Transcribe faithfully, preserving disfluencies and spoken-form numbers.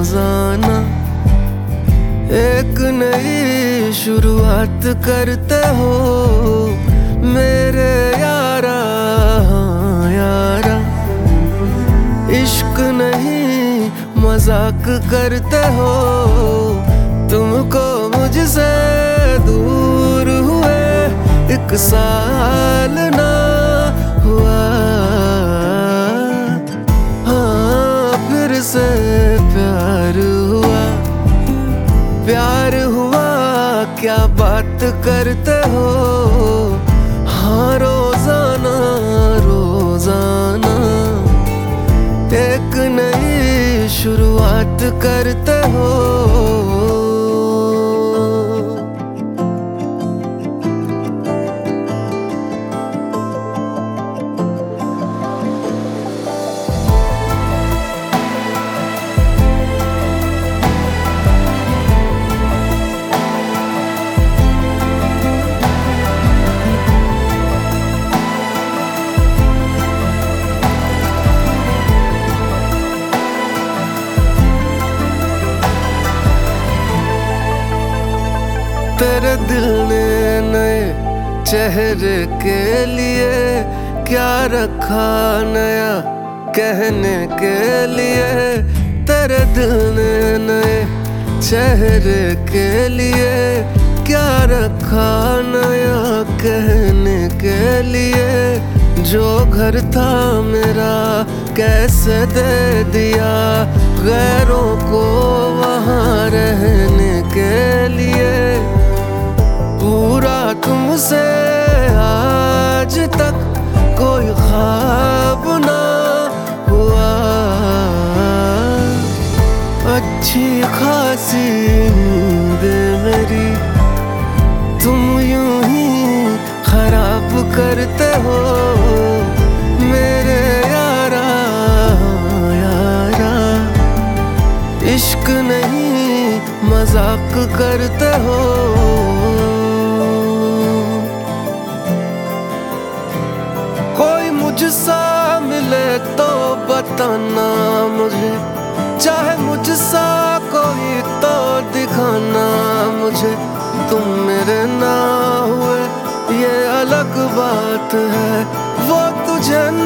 रोजाना एक नई शुरुआत करते हो मेरे यारा, हाँ यारा। इश्क नहीं मजाक करते हो, तुमको मुझसे दूर हुए एक साल ना हुआ। हाँ फिर से प्यार हुआ, प्यार हुआ क्या बात करते हो। हाँ रोजाना रोजाना एक नई शुरुआत करते हो। तेरे दिल ने नए चेहरे के लिए क्या रखा नया कहने के लिए। तेरे दिल ने नए चेहरे के लिए क्या रखा नया कहने के लिए। जो घर था मेरा कैसे दे दिया गैरों को वहाँ रहने के लिए। पूरा तुमसे आज तक कोई ख्वाब ना हुआ। अच्छी खासी नींदें मेरी तुम यूं ही खराब करते हो मेरे यारा, यारा। इश्क नहीं मजाक करते हो। कोई मुझसा मिले तो बताना मुझे, चाहे मुझसा कोई तो दिखाना मुझे। तुम मेरे ना हुए ये अलग बात है, वो तुझे